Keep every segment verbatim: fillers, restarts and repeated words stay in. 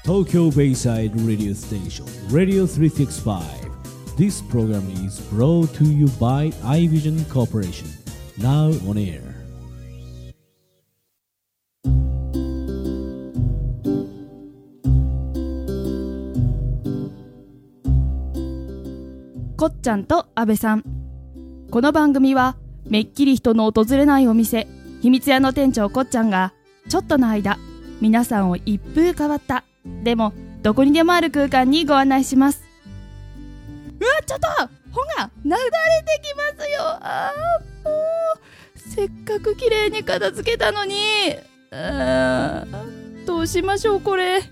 Tokyo Bayside Radio Station Radio three sixty-five. This program is brought to you by iVision Corporation. Now on air. こっちゃんと阿部さん。この番組はめっきり人の訪れないお店、秘密屋の店長こっちゃんがちょっとの間皆さんを一風変わったでもどこにでもある空間にご案内します。うわ、ちょっと穂がなだれてきますよ。あー、もうせっかくきれいに片付けたのに、あー、どうしましょうこれ。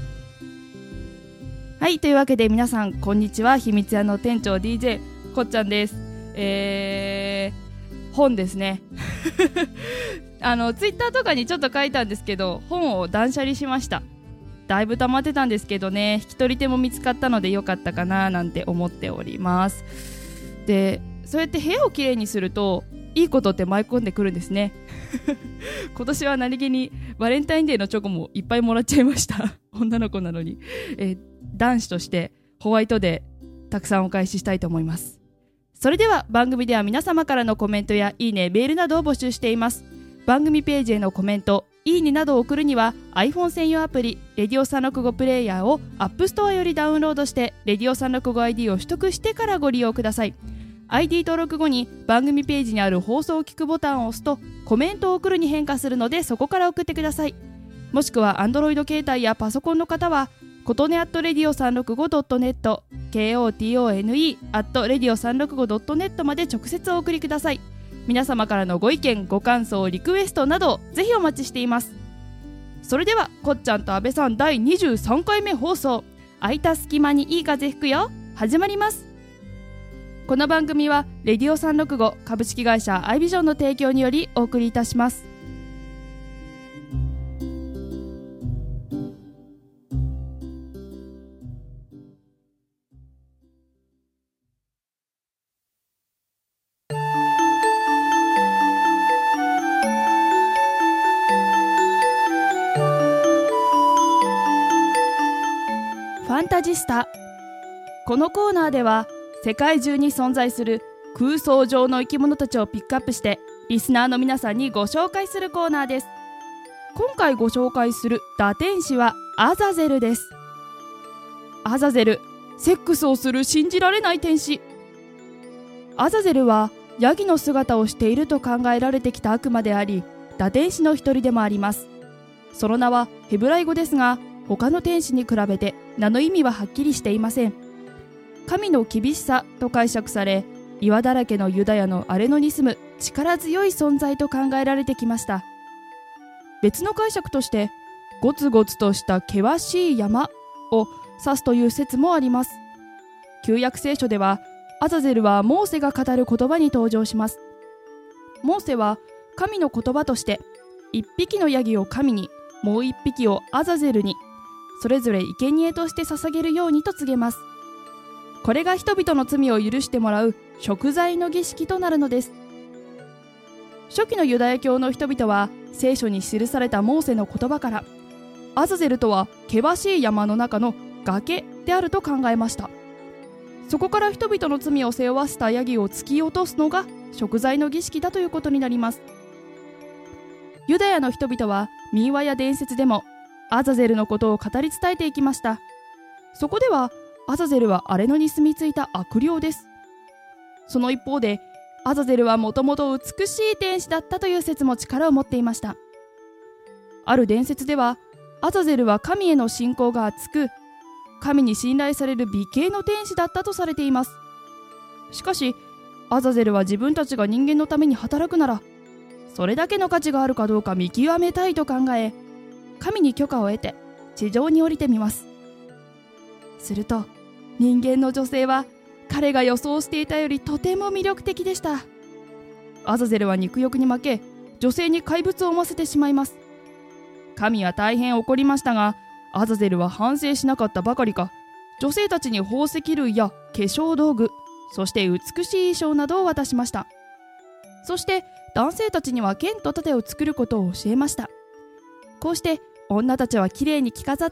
はい、というわけで皆さんこんにちは。秘密屋の店長 ディージェー こっちゃんです。えー、本ですねあのツイッターとかにちょっと書いたんですけど、本を断捨離しました。だいぶ溜まってたんですけどね、引き取り手も見つかったのでよかったかななんて思っております。で、そうやって部屋をきれいにするといいことって舞い込んでくるんですね今年は何気にバレンタインデーのチョコもいっぱいもらっちゃいました女の子なのに、えー、男子としてホワイトデーたくさんお返ししたいと思います。それでは番組では皆様からのコメントやいいね、メールなどを募集しています。番組ページへのコメント、いいねなどを送るには iPhone 専用アプリレディオさんろくごプレイヤーを App Store よりダウンロードしてレディオさんろくご アイディー を取得してからご利用ください。 アイディー 登録後に番組ページにある放送を聞くボタンを押すとコメントを送るに変化するので、そこから送ってください。もしくは Android 携帯やパソコンの方はことね アットレディオさんろくごドットネット ケーオーティーオーエヌイー アットレディオさんろくごドットネット まで直接お送りください。皆様からのご意見、ご感想、リクエストなどぜひお待ちしています。それではこっちゃんと阿部さんだいにじゅうさんかいめ放送、空いた隙間にいい風吹くよ、始まります。この番組はレディオさんろくご株式会社アイビジョンの提供によりお送りいたします。ファンタジスタ。このコーナーでは世界中に存在する空想上の生き物たちをピックアップしてリスナーの皆さんにご紹介するコーナーです。今回ご紹介する堕天使はアザゼルです。アザゼル、セックスをする信じられない天使。アザゼルはヤギの姿をしていると考えられてきた悪魔であり、堕天使の一人でもあります。その名はヘブライ語ですが、他の天使に比べて名の意味ははっきりしていません。神の厳しさと解釈され、岩だらけのユダヤの荒れ野に住む力強い存在と考えられてきました。別の解釈として、ゴツゴツとした険しい山を指すという説もあります。旧約聖書ではアザゼルはモーセが語る言葉に登場します。モーセは神の言葉として一匹のヤギを神に、もう一匹をアザゼルに、それぞれ生贄として捧げるようにと告げます。これが人々の罪を許してもらう贖罪の儀式となるのです。初期のユダヤ教の人々は聖書に記されたモーセの言葉から、アザゼルとは険しい山の中の崖であると考えました。そこから人々の罪を背負わせたヤギを突き落とすのが贖罪の儀式だということになります。ユダヤの人々は民話や伝説でもアザゼルのことを語り伝えていきました。そこではアザゼルは荒れ野に住み着いた悪霊です。その一方でアザゼルはもともと美しい天使だったという説も力を持っていました。ある伝説ではアザゼルは神への信仰が厚く、神に信頼される美形の天使だったとされています。しかしアザゼルは自分たちが人間のために働くならそれだけの価値があるかどうか見極めたいと考え、神に許可を得て地上に降りてみます。すると人間の女性は彼が予想していたよりとても魅力的でした。アザゼルは肉欲に負け、女性に怪物を産ませてしまいます。神は大変怒りましたが、アザゼルは反省しなかったばかりか、女性たちに宝石類や化粧道具、そして美しい衣装などを渡しました。そして男性たちには剣と盾を作ることを教えました。こうして女たちはきれいに着飾って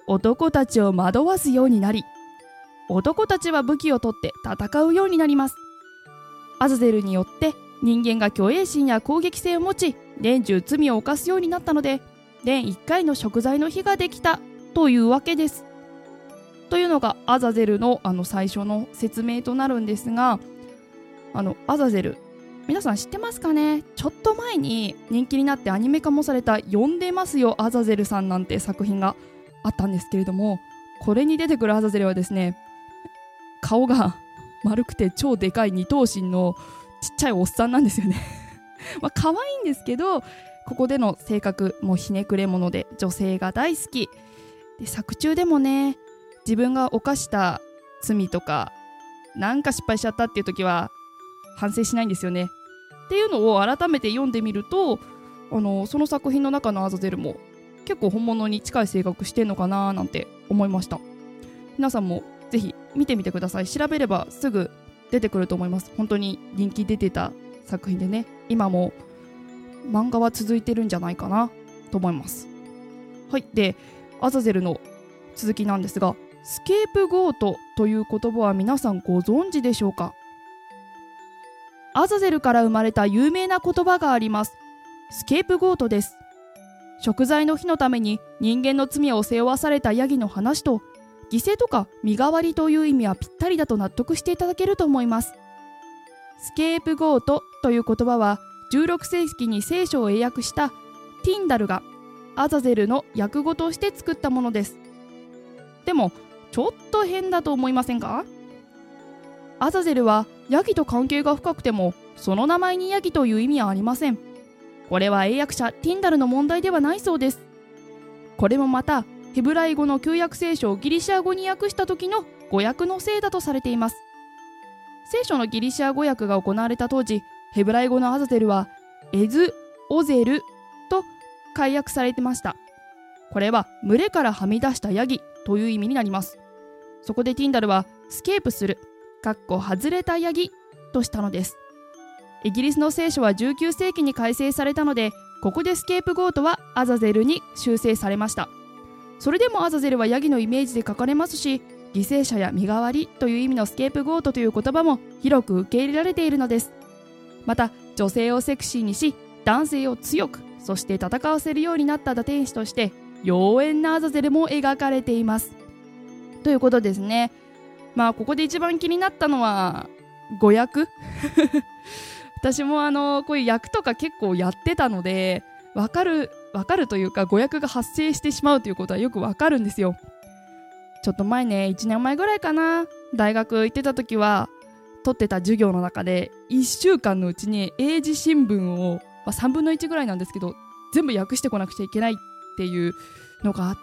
男たちを惑わすようになり、男たちは武器を取って戦うようになります。アザゼルによって人間が虚栄心や攻撃性を持ち、年中罪を犯すようになったので、年いっかいの贖罪の日ができたというわけです。というのがアザゼルのあの最初の説明となるんですが、あのアザゼル、皆さん知ってますかね。ちょっと前に人気になってアニメ化もされた呼んでますよアザゼルさんなんて作品があったんですけれども、これに出てくるアザゼルはですね、顔が丸くて超でかい二頭身のちっちゃいおっさんなんですよねまあ可愛いんですけど、ここでの性格もひねくれ者で女性が大好きで、作中でもね、自分が犯した罪とかなんか失敗しちゃったっていう時は反省しないんですよねっていうのを改めて読んでみると、あのその作品の中のアザゼルも結構本物に近い性格してんのかななんて思いました。皆さんもぜひ見てみてください。調べればすぐ出てくると思います。本当に人気出てた作品でね、今も漫画は続いてるんじゃないかなと思います。はい。で、アザゼルの続きなんですが、スケープゴートという言葉は皆さんご存知でしょうか。アザゼルから生まれた有名な言葉があります。スケープゴートです。贖罪の日のために人間の罪を背負わされたヤギの話と、犠牲とか身代わりという意味はぴったりだと納得していただけると思います。スケープゴートという言葉はじゅうろくせいきに聖書を英訳したティンダルがアザゼルの訳語として作ったものです。でもちょっと変だと思いませんか？アザゼルはヤギと関係が深くてもその名前にヤギという意味はありません。これは英訳者ティンダルの問題ではないそうです。これもまたヘブライ語の旧約聖書をギリシャ語に訳した時の語訳のせいだとされています。聖書のギリシャ語訳が行われた当時、ヘブライ語のアザゼルはエズ・オゼルと解訳されてました。これは群れからはみ出したヤギという意味になります。そこでティンダルはスケープする、かっこ外れたヤギとしたのです。イギリスの聖書はじゅうきゅうせいきに改正されたので、ここでスケープゴートはアザゼルに修正されました。それでもアザゼルはヤギのイメージで書かれますし、犠牲者や身代わりという意味のスケープゴートという言葉も広く受け入れられているのです。また女性をセクシーにし、男性を強く、そして戦わせるようになった堕天使として妖艶なアザゼルも描かれていますということですね。まあここで一番気になったのは語訳私もあのこういう訳とか結構やってたので、わかるわかるというか、語訳が発生してしまうということはよくわかるんですよ。ちょっと前ね、いちねんまえぐらいかな、大学行ってた時は取ってた授業の中でいっしゅうかんのうちに英字新聞を、まあ、さんぶんのいちぐらいなんですけど全部訳してこなくちゃいけないっていうのがあって、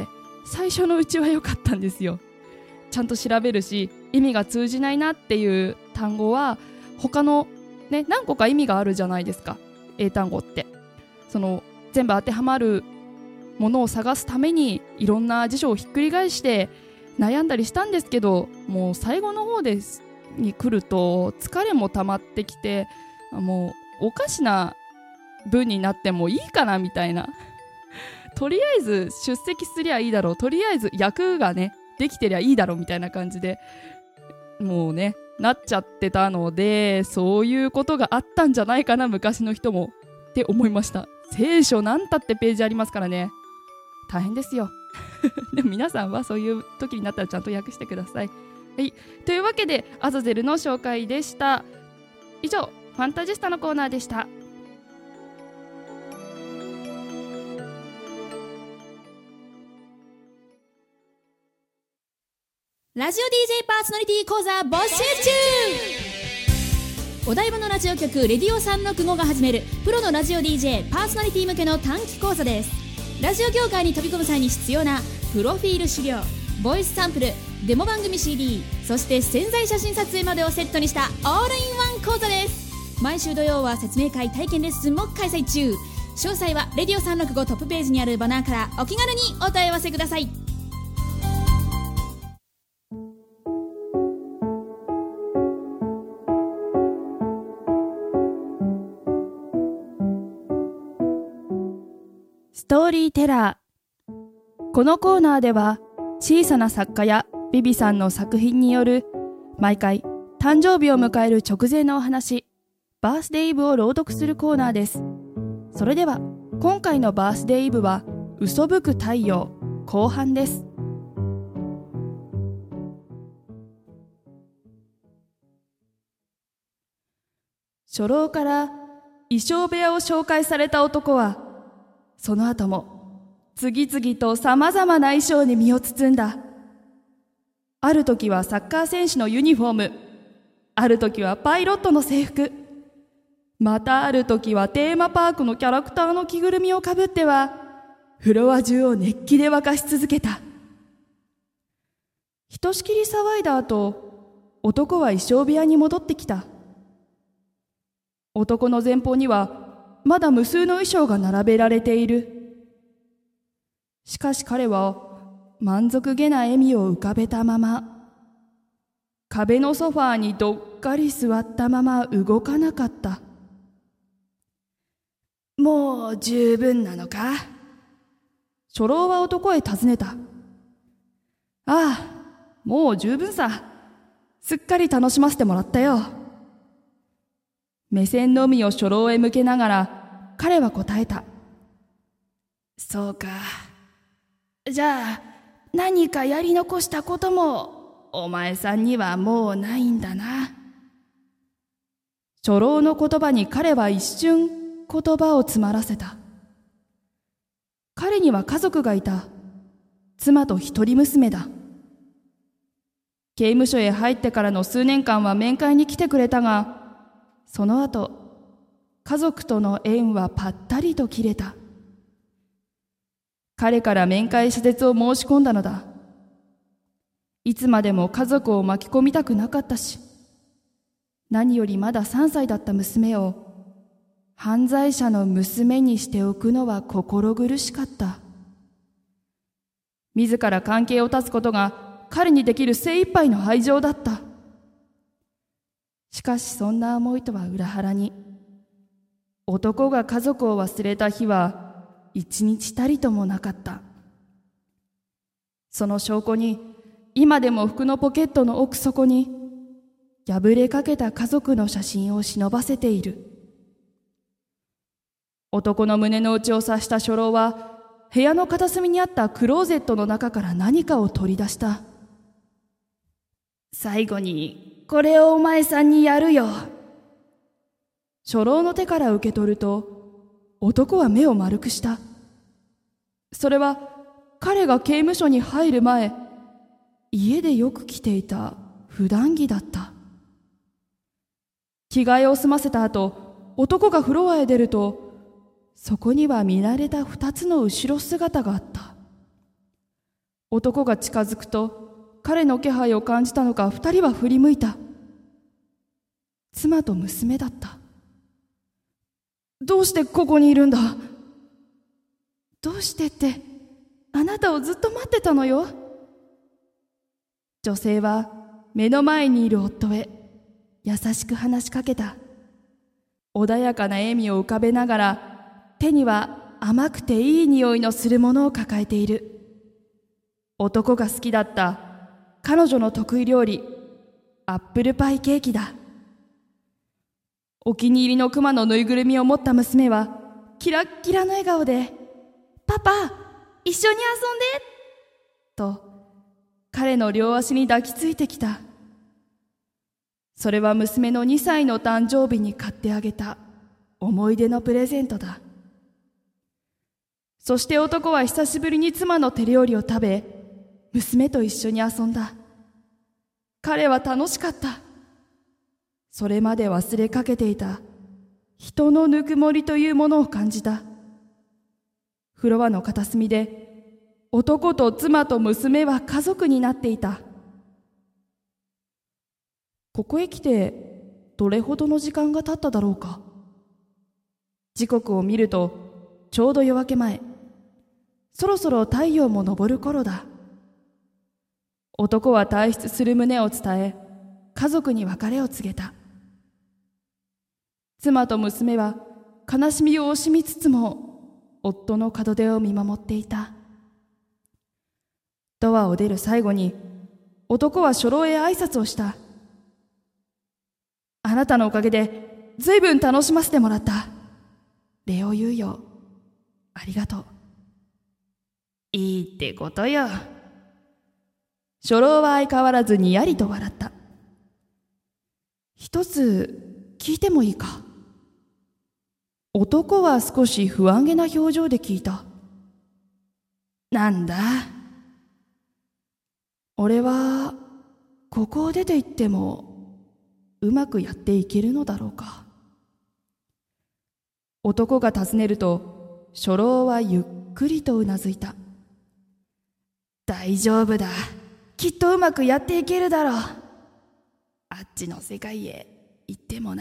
最初のうちは良かったんですよ。ちゃんと調べるし、意味が通じないなっていう単語は他のね、何個か意味があるじゃないですか、英単語って。その全部当てはまるものを探すためにいろんな辞書をひっくり返して悩んだりしたんですけど、もう最後の方ですに来ると疲れも溜まってきて、もうおかしな文になってもいいかなみたいなとりあえず出席すりゃいいだろう、とりあえず役がねできてりゃいいだろうみたいな感じでもうねなっちゃってたので、そういうことがあったんじゃないかな昔の人もって思いました。聖書なんたってページありますからね、大変ですよでも皆さんはそういう時になったらちゃんと訳してください。はい、というわけでアザゼルの紹介でした。以上、ファンタジスタのコーナーでした。 ラジオ ディージェー パーソナリティ講座募集中。お台場のラジオ局レディオさんろくごが始めるプロのラジオ ディージェー パーソナリティ向けの短期講座です。ラジオ業界に飛び込む際に必要なプロフィール資料、ボイスサンプル、デモ番組 シーディー、そして宣材写真撮影までをセットにしたオールインワン講座です。毎週土曜は説明会、体験レッスンも開催中。詳細はレディオさんろくごトップページにあるバナーからお気軽にお問い合わせください。 ストーリーテラー。 このコーナーでは小さな作家やビビさんの作品による毎回誕生日を迎える直前のお話、バースデーイブを朗読するコーナーです。それでは今回のバースデーイブは嘘吹く太陽後半です。初老から衣装部屋を紹介された男はその後も次々とさまざまな衣装に身を包んだ。ある時はサッカー選手のユニフォーム、ある時はパイロットの制服、またある時はテーマパークのキャラクターの着ぐるみをかぶってはフロア中を熱気で沸かし続けた。ひとしきり騒いだ後、男は衣装部屋に戻ってきた。男の前方にはまだ無数の衣装が並べられている。しかし彼は満足げな笑みを浮かべたまま、壁のソファーにどっかり座ったまま動かなかった。もう十分なのか？初老は男へ尋ねた。ああ、もう十分さ。すっかり楽しませてもらったよ。目線のみを初老へ向けながら彼は答えた。そうか。じゃあ何かやり残したこともお前さんにはもうないんだな。初老の言葉に彼は一瞬言葉を詰まらせた。彼には家族がいた。妻と一人娘だ。刑務所へ入ってからの数年間は面会に来てくれたが、その後家族との縁はぱったりと切れた。彼から面会謝絶を申し込んだのだ。いつまでも家族を巻き込みたくなかったし、何よりまださんさいだった娘を犯罪者の娘にしておくのは心苦しかった。自ら関係を断つことが彼にできる精一杯の愛情だった。しかしそんな思いとは裏腹に、男が家族を忘れた日は一日たりともなかった。その証拠に今でも服のポケットの奥底に破れかけた家族の写真を忍ばせている。男の胸の内を察した初老は部屋の片隅にあったクローゼットの中から何かを取り出した。最後にこれをお前さんにやるよ。初老の手から受け取ると男は目を丸くした。それは彼が刑務所に入る前、家でよく着ていた普段着だった。着替えを済ませた後、男がフロアへ出ると、そこには見慣れた二つの後ろ姿があった。男が近づくと、彼の気配を感じたのか二人は振り向いた。妻と娘だった。どうしてここにいるんだ？どうしてって、あなたをずっと待ってたのよ。女性は目の前にいる夫へ優しく話しかけた。穏やかな笑みを浮かべながら、手には甘くていい匂いのするものを抱えている。男が好きだった彼女の得意料理、アップルパイケーキだ。お気に入りのクマのぬいぐるみを持った娘はキラッキラの笑顔で、パパ、一緒に遊んでと彼の両足に抱きついてきた。それは娘のにさいの誕生日に買ってあげた思い出のプレゼントだ。そして男は久しぶりに妻の手料理を食べ、娘と一緒に遊んだ。彼は楽しかった。それまで忘れかけていた人のぬくもりというものを感じた。フロアの片隅で男と妻と娘は家族になっていた。ここへ来てどれほどの時間が経っただろうか。時刻を見るとちょうど夜明け前、そろそろ太陽も昇る頃だ。男は退出する旨を伝え、家族に別れを告げた。妻と娘は悲しみを惜しみつつも夫の門出を見守っていた。 ドアを出る最後に、男は初老へ挨拶をした。あなたのおかげでずいぶん楽しませてもらった。礼を言うよ。ありがとう。いいってことよ。初老は相変わらずにやりと笑った。一つ聞いてもいいか。男は少し不安げな表情で聞いた。なんだ。俺はここを出て行ってもうまくやっていけるのだろうか。男が尋ねると、初老はゆっくりとうなずいた。大丈夫だ。きっとうまくやっていけるだろう。あっちの世界へ行ってもな。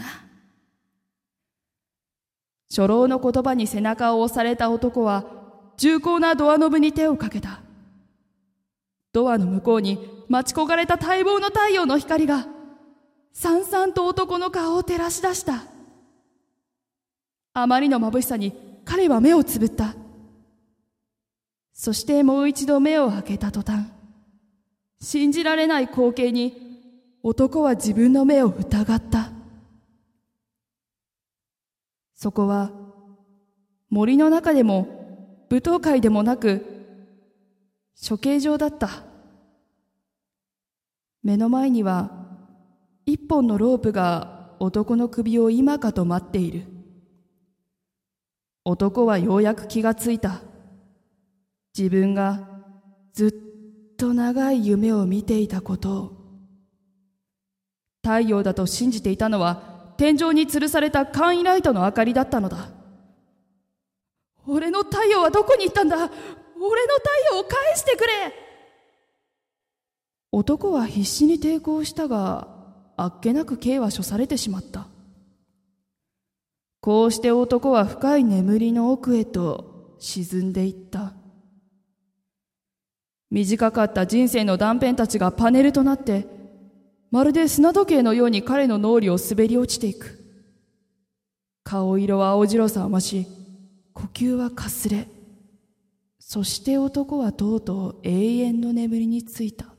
初老の言葉に背中を押された男は重厚なドアノブに手をかけた。ドアの向こうに待ち焦がれた待望の太陽の光がさんさんと男の顔を照らし出した。あまりの眩しさに彼は目をつぶった。そしてもう一度目を開けた途端、信じられない光景に男は自分の目を疑った。そこは森の中でも舞踏会でもなく処刑場だった。目の前には一本のロープが男の首を今かと待っている。男はようやく気がついた。自分がずっと長い夢を見ていたことを。太陽だと信じていたのは天井に吊るされた簡易ライトの明かりだったのだ。俺の太陽はどこに行ったんだ。俺の太陽を返してくれ。男は必死に抵抗したが、あっけなく刑は処されてしまった。こうして男は深い眠りの奥へと沈んでいった。短かった人生の断片たちがパネルとなって、まるで砂時計のように彼の脳裏を滑り落ちていく。顔色は青白さを増し、呼吸はかすれ、そして男はとうとう永遠の眠りについた。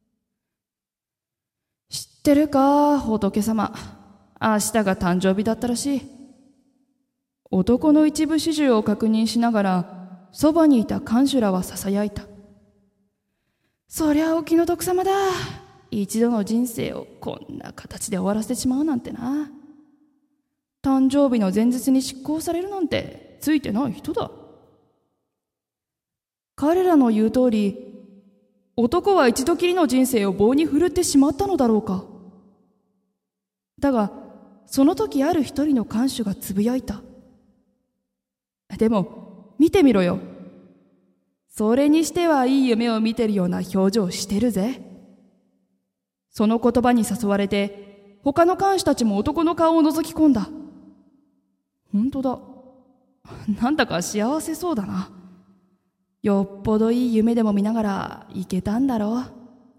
知ってるか、仏様。明日が誕生日だったらしい。男の一部始終を確認しながら、そばにいた看守らはささやいた。そりゃお気の毒様だ。一度の人生をこんな形で終わらせてしまうなんてな。誕生日の前日に執行されるなんてついてない人だ。彼らの言う通り、男は一度きりの人生を棒に振るってしまったのだろうか。だが、その時ある一人の看守がつぶやいた。でも、見てみろよ。それにしてはいい夢を見てるような表情をしてるぜ。その言葉に誘われて、他の看守たちも男の顔を覗き込んだ。本当だ。なんだか幸せそうだな。よっぽどいい夢でも見ながら行けたんだろう。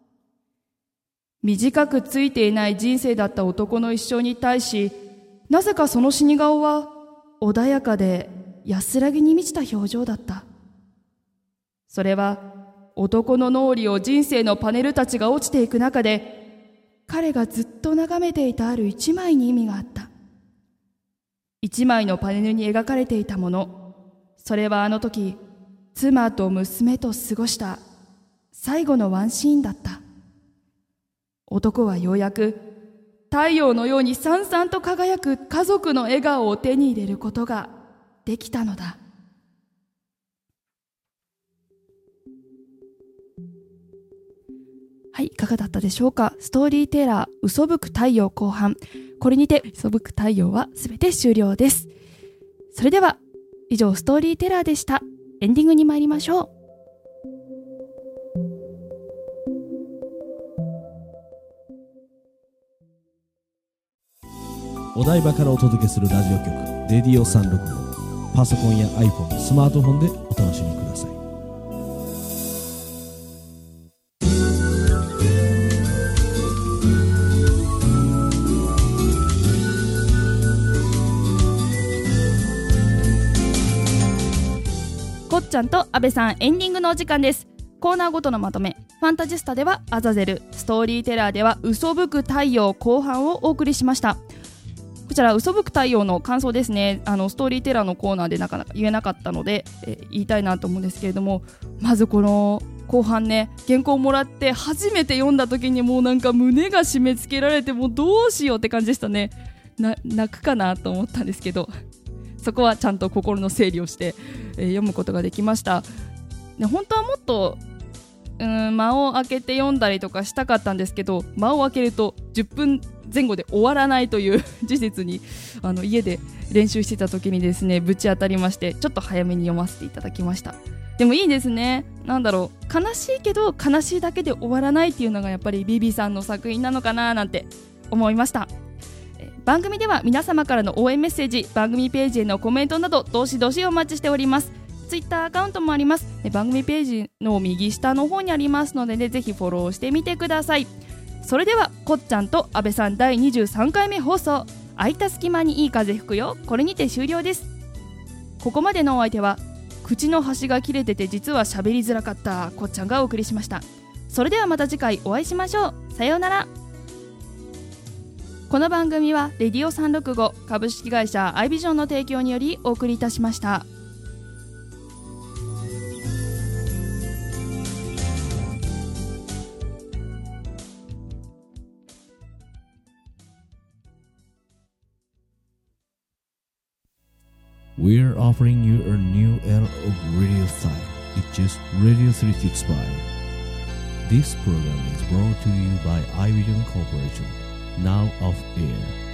短くついていない人生だった男の一生に対し、なぜかその死に顔は穏やかで安らぎに満ちた表情だった。それは男の脳裏を人生のパネルたちが落ちていく中で、彼がずっと眺めていたある一枚に意味があった。一枚のパネルに描かれていたもの、それはあの時、妻と娘と過ごした最後のワンシーンだった。男はようやく太陽のようにさんさんと輝く家族の笑顔を手に入れることができたのだ。はい、いかがだったでしょうか。ストーリーテラー嘘吹く太陽後半。これにて嘘吹く太陽はすべて終了です。それでは以上ストーリーテラーでした。エンディングに参りましょう。 お台場からお届けするラジオ局レディオさんろくご。パソコンや iPhone、スマートフォンでお楽しみください。 こっちゃんと安倍さんエンディングのお時間です。 コーナーごとのまとめ。ファンタジスタではアザゼル、ストーリーテラーでは嘘吹く太陽後半をお送りしました。こちら嘘吹く太陽の感想ですね。あのストーリーテラーのコーナーでなかなか言えなかったので、えー、言いたいなと思うんですけれども、まずこの後半ね、原稿をもらって初めて読んだ時にもうなんか胸が締め付けられて、もうどうしようって感じでしたね。な泣くかなと思ったんですけど、そこはちゃんと心の整理をして、えー、読むことができました。ね、本当はもっとうーん間を空けて読んだりとかしたかったんですけど、間を空けるとじゅっぷんぜん後で終わらないという事実にあの家で練習してた時にですね、ぶち当たりまして、ちょっと早めに読ませていただきました。でもいいですね。なんだろう、悲しいけど悲しいだけで終わらないっていうのがやっぱりビビさんの作品なのかななんて思いました。え番組では皆様からの応援メッセージ、番組ページへのコメントなどどしどしお待ちしております。ツイッターアカウントもあります。え番組ページの右下の方にありますので、ね、ぜひフォローしてみてください。それではこっちゃんと阿部さんだいにじゅうさんかいめ放送、空いた隙間にいい風吹くよ、これにて終了です。ここまでのお相手は口の端が切れてて実は喋りづらかったこっちゃんがお送りしました。それではまた次回お会いしましょう。さようなら。この番組はレディオさんろくご株式会社アイビジョンの提供によりお送りいたしました。 We're offering you a new era of radio style. It's just Radio three sixty-five. This program is brought to you by iVision Corporation. Now off air.